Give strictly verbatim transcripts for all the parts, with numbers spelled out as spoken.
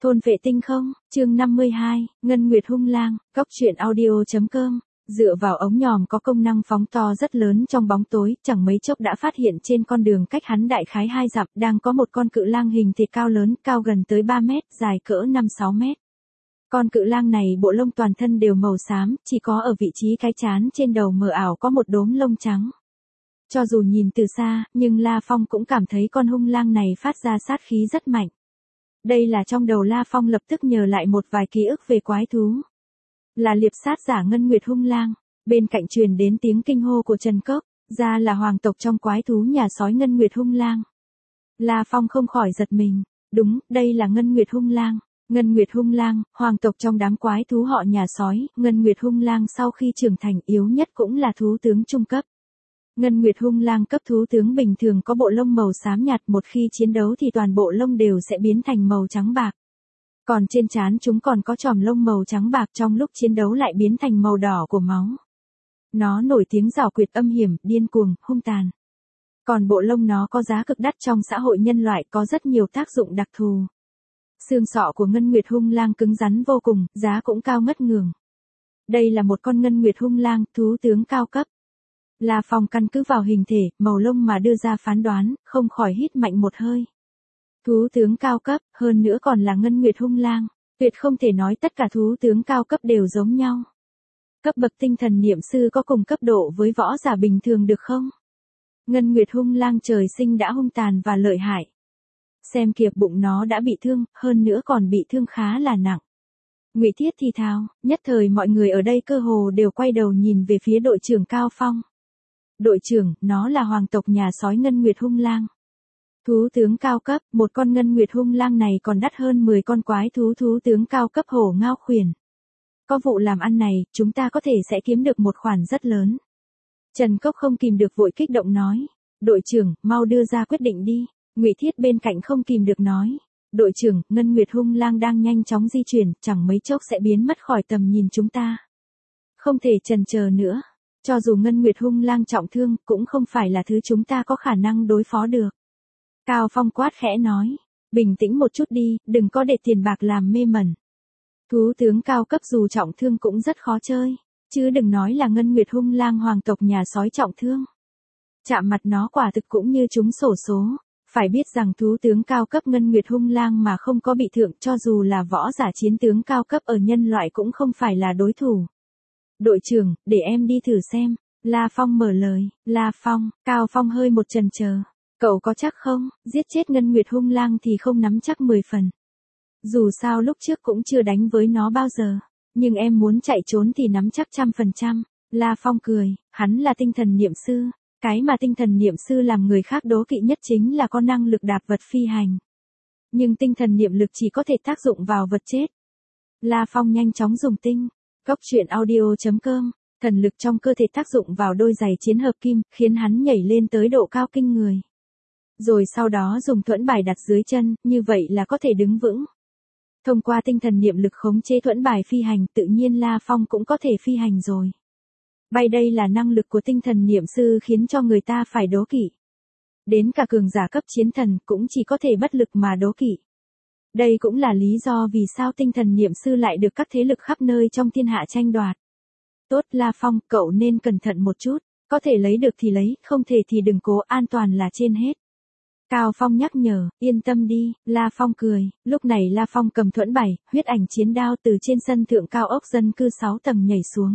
Thôn vệ tinh không, chương năm mươi hai, Ngân Nguyệt hung lang, góc truyện audio.com. Dựa vào ống nhòm có công năng phóng to rất lớn trong bóng tối, chẳng mấy chốc đã phát hiện trên con đường cách hắn đại khái hai dặm đang có một con cự lang hình thịt cao lớn, cao gần tới ba mét, dài cỡ năm sáu mét. Con cự lang này bộ lông toàn thân đều màu xám, chỉ có ở vị trí cái trán trên đầu mờ ảo có một đốm lông trắng. Cho dù nhìn từ xa, nhưng La Phong cũng cảm thấy con hung lang này phát ra sát khí rất mạnh. Đây là trong đầu La Phong lập tức nhớ lại một vài ký ức về quái thú. Là liệp sát giả Ngân Nguyệt hung lang, bên cạnh truyền đến tiếng kinh hô của Trần Cốc, ra là hoàng tộc trong quái thú nhà sói Ngân Nguyệt hung lang. La Phong không khỏi giật mình, đúng, đây là Ngân Nguyệt hung lang. Ngân Nguyệt hung lang, hoàng tộc trong đám quái thú họ nhà sói, Ngân Nguyệt hung lang sau khi trưởng thành yếu nhất cũng là thú tướng trung cấp. Ngân Nguyệt hung lang cấp thú tướng bình thường có bộ lông màu xám nhạt, một khi chiến đấu thì toàn bộ lông đều sẽ biến thành màu trắng bạc. Còn trên trán chúng còn có chòm lông màu trắng bạc, trong lúc chiến đấu lại biến thành màu đỏ của máu. Nó nổi tiếng giảo quyệt, âm hiểm, điên cuồng, hung tàn. Còn bộ lông nó có giá cực đắt trong xã hội nhân loại, có rất nhiều tác dụng đặc thù. Xương sọ của Ngân Nguyệt hung lang cứng rắn vô cùng, giá cũng cao ngất ngường. Đây là một con Ngân Nguyệt hung lang, thú tướng cao cấp. La Phong căn cứ vào hình thể, màu lông mà đưa ra phán đoán, không khỏi hít mạnh một hơi. Thú tướng cao cấp, hơn nữa còn là Ngân Nguyệt hung lang, tuyệt không thể nói tất cả thú tướng cao cấp đều giống nhau. Cấp bậc tinh thần niệm sư có cùng cấp độ với võ giả bình thường được không? Ngân Nguyệt hung lang trời sinh đã hung tàn và lợi hại. Xem kìa, bụng nó đã bị thương, hơn nữa còn bị thương khá là nặng. Ngụy Thiết thì thào, nhất thời mọi người ở đây cơ hồ đều quay đầu nhìn về phía đội trưởng Cao Phong. Đội trưởng, nó là hoàng tộc nhà sói Ngân Nguyệt hung lang. Thú tướng cao cấp, một con Ngân Nguyệt hung lang này còn đắt hơn mười con quái thú thú tướng cao cấp hổ ngao khuyển. Có vụ làm ăn này, chúng ta có thể sẽ kiếm được một khoản rất lớn. Trần Cốc không kìm được vội kích động nói. Đội trưởng, mau đưa ra quyết định đi. Ngụy Thiết bên cạnh không kìm được nói. Đội trưởng, Ngân Nguyệt hung lang đang nhanh chóng di chuyển, chẳng mấy chốc sẽ biến mất khỏi tầm nhìn chúng ta. Không thể chần chờ nữa. Cho dù Ngân Nguyệt hung lang trọng thương, cũng không phải là thứ chúng ta có khả năng đối phó được. Cao Phong quát khẽ nói. Bình tĩnh một chút đi, đừng có để tiền bạc làm mê mẩn. Thú tướng cao cấp dù trọng thương cũng rất khó chơi. Chứ đừng nói là Ngân Nguyệt hung lang hoàng tộc nhà sói trọng thương. Chạm mặt nó quả thực cũng như trúng xổ số. Phải biết rằng thú tướng cao cấp Ngân Nguyệt hung lang mà không có bị thượng, cho dù là võ giả chiến tướng cao cấp ở nhân loại cũng không phải là đối thủ. Đội trưởng, để em đi thử xem. La Phong mở lời. La Phong, Cao Phong hơi một chần chờ. Cậu có chắc không, giết chết Ngân Nguyệt hung lang thì không nắm chắc mười phần. Dù sao lúc trước cũng chưa đánh với nó bao giờ. Nhưng em muốn chạy trốn thì nắm chắc trăm phần trăm. La Phong cười, hắn là tinh thần niệm sư. Cái mà tinh thần niệm sư làm người khác đố kỵ nhất chính là có năng lực đạp vật phi hành. Nhưng tinh thần niệm lực chỉ có thể tác dụng vào vật chết. La Phong nhanh chóng dùng tinh. Góc truyện audio.com, thần lực trong cơ thể tác dụng vào đôi giày chiến hợp kim, khiến hắn nhảy lên tới độ cao kinh người. Rồi sau đó dùng thuẫn bài đặt dưới chân, như vậy là có thể đứng vững. Thông qua tinh thần niệm lực khống chế thuẫn bài phi hành, tự nhiên La Phong cũng có thể phi hành rồi. Bay đây là năng lực của tinh thần niệm sư khiến cho người ta phải đố kỵ. Đến cả cường giả cấp chiến thần cũng chỉ có thể bất lực mà đố kỵ. Đây cũng là lý do vì sao tinh thần niệm sư lại được các thế lực khắp nơi trong thiên hạ tranh đoạt. Tốt La Phong, cậu nên cẩn thận một chút, có thể lấy được thì lấy, không thể thì đừng cố, an toàn là trên hết. Cao Phong nhắc nhở, yên tâm đi, La Phong cười, lúc này La Phong cầm thuẫn bài, huyết ảnh chiến đao từ trên sân thượng cao ốc dân cư sáu tầng nhảy xuống.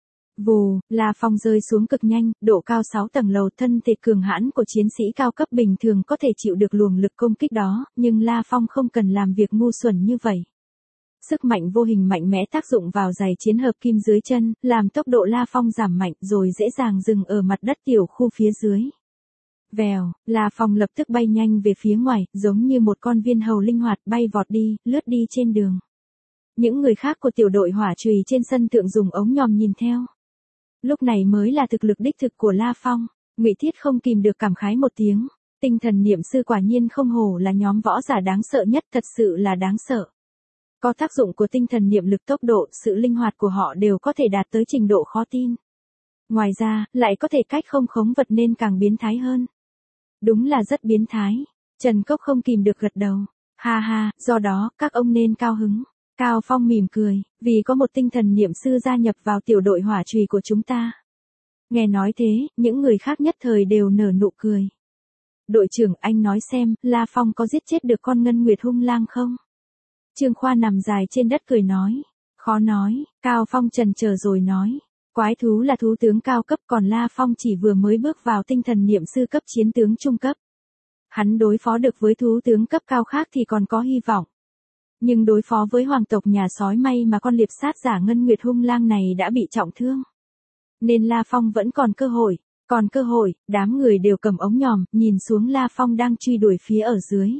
Vù, La Phong rơi xuống cực nhanh, độ cao sáu tầng lầu, thân thể cường hãn của chiến sĩ cao cấp bình thường có thể chịu được luồng lực công kích đó, nhưng La Phong không cần làm việc ngu xuẩn như vậy. Sức mạnh vô hình mạnh mẽ tác dụng vào giày chiến hợp kim dưới chân, làm tốc độ La Phong giảm mạnh rồi dễ dàng dừng ở mặt đất tiểu khu phía dưới. Vèo, La Phong lập tức bay nhanh về phía ngoài, giống như một con viên hầu linh hoạt bay vọt đi, lướt đi trên đường. Những người khác của tiểu đội hỏa chùy trên sân thượng dùng ống nhòm nhìn theo. Lúc này mới là thực lực đích thực của La Phong. Ngụy Thiết không kìm được cảm khái một tiếng. Tinh thần niệm sư quả nhiên không hổ là nhóm võ giả đáng sợ nhất, thật sự là đáng sợ. Có tác dụng của tinh thần niệm lực, tốc độ, sự linh hoạt của họ đều có thể đạt tới trình độ khó tin. Ngoài ra, lại có thể cách không khống vật nên càng biến thái hơn. Đúng là rất biến thái. Trần Cốc không kìm được gật đầu. Ha ha, do đó, các ông nên cao hứng. Cao Phong mỉm cười, vì có một tinh thần niệm sư gia nhập vào tiểu đội hỏa chùy của chúng ta. Nghe nói thế, những người khác nhất thời đều nở nụ cười. Đội trưởng, anh nói xem, La Phong có giết chết được con Ngân Nguyệt hung lang không? Trương Khoa nằm dài trên đất cười nói. Khó nói, Cao Phong chần chờ rồi nói. Quái thú là thú tướng cao cấp, còn La Phong chỉ vừa mới bước vào tinh thần niệm sư cấp chiến tướng trung cấp. Hắn đối phó được với thú tướng cấp cao khác thì còn có hy vọng. Nhưng đối phó với hoàng tộc nhà sói may mà con liệp sát giả Ngân Nguyệt hung lang này đã bị trọng thương. Nên La Phong vẫn còn cơ hội, còn cơ hội, đám người đều cầm ống nhòm, nhìn xuống La Phong đang truy đuổi phía ở dưới.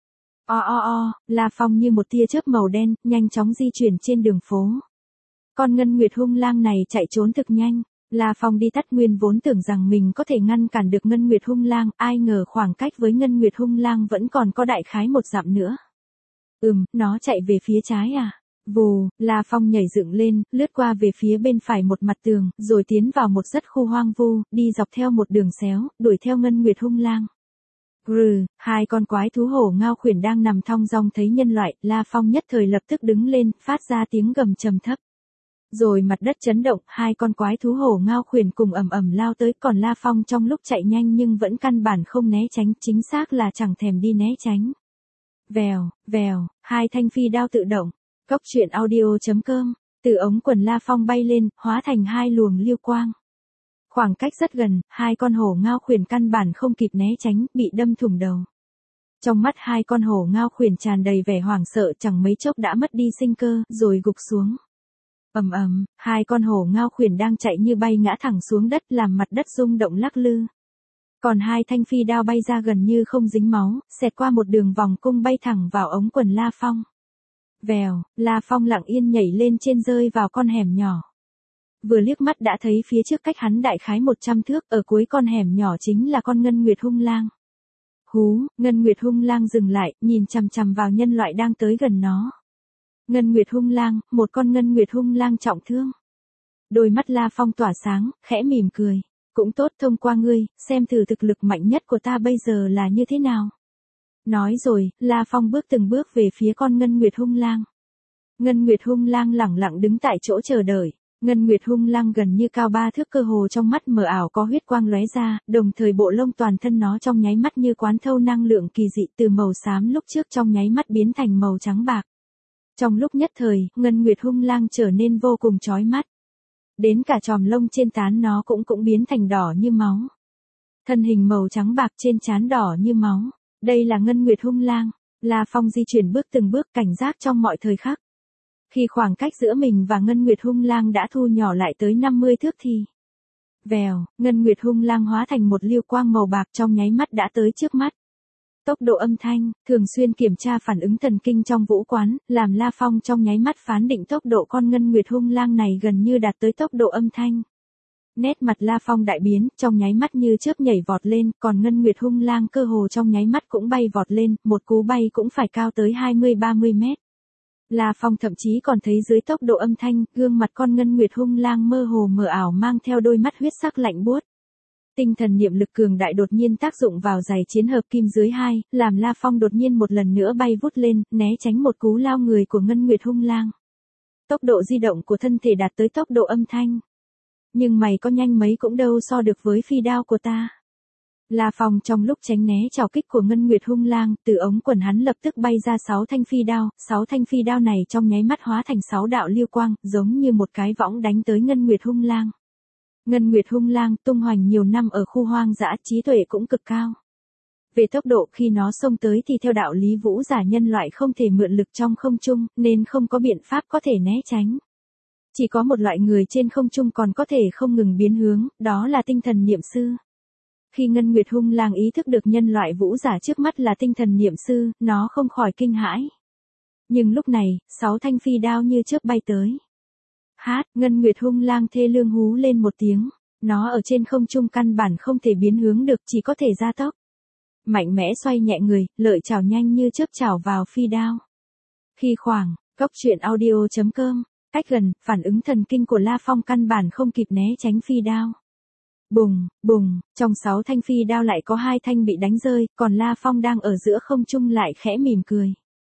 O o o, La Phong như một tia chớp màu đen, nhanh chóng di chuyển trên đường phố. Con Ngân Nguyệt hung lang này chạy trốn thực nhanh, La Phong đi tắt nguyên vốn tưởng rằng mình có thể ngăn cản được Ngân Nguyệt hung lang, ai ngờ khoảng cách với Ngân Nguyệt hung lang vẫn còn có đại khái một dặm nữa. Ừm, nó chạy về phía trái à? Vù, La Phong nhảy dựng lên, lướt qua về phía bên phải một mặt tường, rồi tiến vào một rất khu hoang vu, đi dọc theo một đường xéo, đuổi theo Ngân Nguyệt hung lang. Rừ, hai con quái thú hổ ngao khuyển đang nằm thong dong thấy nhân loại, La Phong nhất thời lập tức đứng lên, phát ra tiếng gầm trầm thấp. Rồi mặt đất chấn động, hai con quái thú hổ ngao khuyển cùng ầm ầm lao tới, còn La Phong trong lúc chạy nhanh nhưng vẫn căn bản không né tránh, chính xác là chẳng thèm đi né tránh. Vèo, vèo, hai thanh phi đao tự động. Cốc truyện audio chấm com, từ ống quần La Phong bay lên, hóa thành hai luồng lưu quang. Khoảng cách rất gần, hai con hổ ngao khuyển căn bản không kịp né tránh, bị đâm thủng đầu. Trong mắt hai con hổ ngao khuyển tràn đầy vẻ hoảng sợ, chẳng mấy chốc đã mất đi sinh cơ, rồi gục xuống. Ầm ầm, hai con hổ ngao khuyển đang chạy như bay ngã thẳng xuống đất, làm mặt đất rung động lắc lư. Còn hai thanh phi đao bay ra gần như không dính máu, xẹt qua một đường vòng cung bay thẳng vào ống quần La Phong. Vèo, La Phong lặng yên nhảy lên trên rơi vào con hẻm nhỏ. Vừa liếc mắt đã thấy phía trước cách hắn đại khái một trăm thước, ở cuối con hẻm nhỏ chính là con Ngân Nguyệt hung lang. Hú, Ngân Nguyệt hung lang dừng lại, nhìn chằm chằm vào nhân loại đang tới gần nó. Ngân Nguyệt hung lang, một con Ngân Nguyệt hung lang trọng thương. Đôi mắt La Phong tỏa sáng, khẽ mỉm cười. Cũng tốt, thông qua ngươi, xem thử thực lực mạnh nhất của ta bây giờ là như thế nào. Nói rồi, La Phong bước từng bước về phía con Ngân Nguyệt hung lang. Ngân Nguyệt hung lang lẳng lặng đứng tại chỗ chờ đợi. Ngân Nguyệt hung lang gần như cao ba thước, cơ hồ trong mắt mờ ảo có huyết quang lóe ra, đồng thời bộ lông toàn thân nó trong nháy mắt như quán thâu năng lượng kỳ dị, từ màu xám lúc trước trong nháy mắt biến thành màu trắng bạc. Trong lúc nhất thời, Ngân Nguyệt hung lang trở nên vô cùng chói mắt. Đến cả chòm lông trên trán nó cũng cũng biến thành đỏ như máu. Thân hình màu trắng bạc trên trán đỏ như máu. Đây là Ngân Nguyệt hung lang. La Phong di chuyển bước từng bước, cảnh giác trong mọi thời khắc. Khi khoảng cách giữa mình và Ngân Nguyệt hung lang đã thu nhỏ lại tới năm mươi thước thì vèo, Ngân Nguyệt hung lang hóa thành một lưu quang màu bạc, trong nháy mắt đã tới trước mắt. Tốc độ âm thanh, thường xuyên kiểm tra phản ứng thần kinh trong vũ quán, làm La Phong trong nháy mắt phán định tốc độ con Ngân Nguyệt hung lang này gần như đạt tới tốc độ âm thanh. Nét mặt La Phong đại biến, trong nháy mắt như chớp nhảy vọt lên, còn Ngân Nguyệt hung lang cơ hồ trong nháy mắt cũng bay vọt lên, một cú bay cũng phải cao tới hai mươi ba mươi mét. La Phong thậm chí còn thấy dưới tốc độ âm thanh, gương mặt con Ngân Nguyệt hung lang mơ hồ mờ ảo mang theo đôi mắt huyết sắc lạnh buốt. Tinh thần niệm lực cường đại đột nhiên tác dụng vào giày chiến hợp kim dưới hai, làm La Phong đột nhiên một lần nữa bay vút lên, né tránh một cú lao người của Ngân Nguyệt hung lang. Tốc độ di động của thân thể đạt tới tốc độ âm thanh. Nhưng mày có nhanh mấy cũng đâu so được với phi đao của ta. La Phong trong lúc tránh né trảo kích của Ngân Nguyệt hung lang, từ ống quần hắn lập tức bay ra sáu thanh phi đao, sáu thanh phi đao này trong nháy mắt hóa thành sáu đạo lưu quang, giống như một cái võng đánh tới Ngân Nguyệt hung lang. Ngân Nguyệt hung lang tung hoành nhiều năm ở khu hoang dã, trí tuệ cũng cực cao. Về tốc độ, khi nó xông tới thì theo đạo lý vũ giả nhân loại không thể mượn lực trong không trung, nên không có biện pháp có thể né tránh. Chỉ có một loại người trên không trung còn có thể không ngừng biến hướng, đó là tinh thần niệm sư. Khi Ngân Nguyệt hung lang ý thức được nhân loại vũ giả trước mắt là tinh thần niệm sư, nó không khỏi kinh hãi. Nhưng lúc này, sáu thanh phi đao như chớp bay tới. Hát, Ngân Nguyệt hung lang thê lương hú lên một tiếng, nó ở trên không trung căn bản không thể biến hướng được, chỉ có thể gia tốc. Mạnh mẽ xoay nhẹ người, lợi chảo nhanh như chớp chảo vào phi đao. Khi khoảng, cốc truyện audio chấm com, cách gần, phản ứng thần kinh của La Phong căn bản không kịp né tránh phi đao. Bùng, bùng, trong sáu thanh phi đao lại có hai thanh bị đánh rơi, còn La Phong đang ở giữa không trung lại khẽ mỉm cười.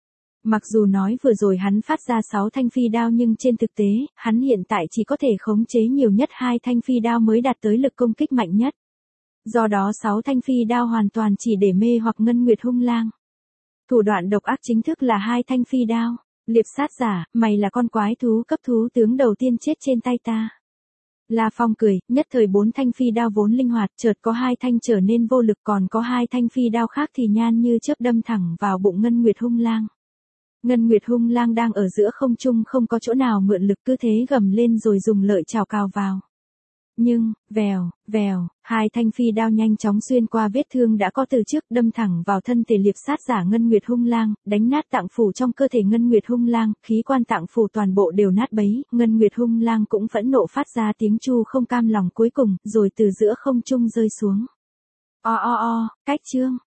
Mặc dù nói vừa rồi hắn phát ra sáu thanh phi đao nhưng trên thực tế, hắn hiện tại chỉ có thể khống chế nhiều nhất hai thanh phi đao mới đạt tới lực công kích mạnh nhất. Do đó sáu thanh phi đao hoàn toàn chỉ để mê hoặc Ngân Nguyệt hung lang. Thủ đoạn độc ác chính thức là hai thanh phi đao. Liệp sát giả, mày là con quái thú cấp thú tướng đầu tiên chết trên tay ta. La Phong cười, nhất thời bốn thanh phi đao vốn linh hoạt, chợt có hai thanh trở nên vô lực, còn có hai thanh phi đao khác thì nhan như chớp đâm thẳng vào bụng Ngân Nguyệt hung lang. Ngân Nguyệt hung lang đang ở giữa không trung không có chỗ nào mượn lực, cứ thế gầm lên rồi dùng lợi chảo cào vào. Nhưng, vèo, vèo, hai thanh phi đao nhanh chóng xuyên qua vết thương đã có từ trước, đâm thẳng vào thân thể liệp sát giả Ngân Nguyệt hung lang, đánh nát tạng phủ trong cơ thể Ngân Nguyệt hung lang, khí quan tạng phủ toàn bộ đều nát bấy, Ngân Nguyệt hung lang cũng phẫn nộ phát ra tiếng chu không cam lòng cuối cùng, rồi từ giữa không trung rơi xuống. O o o, cách chương.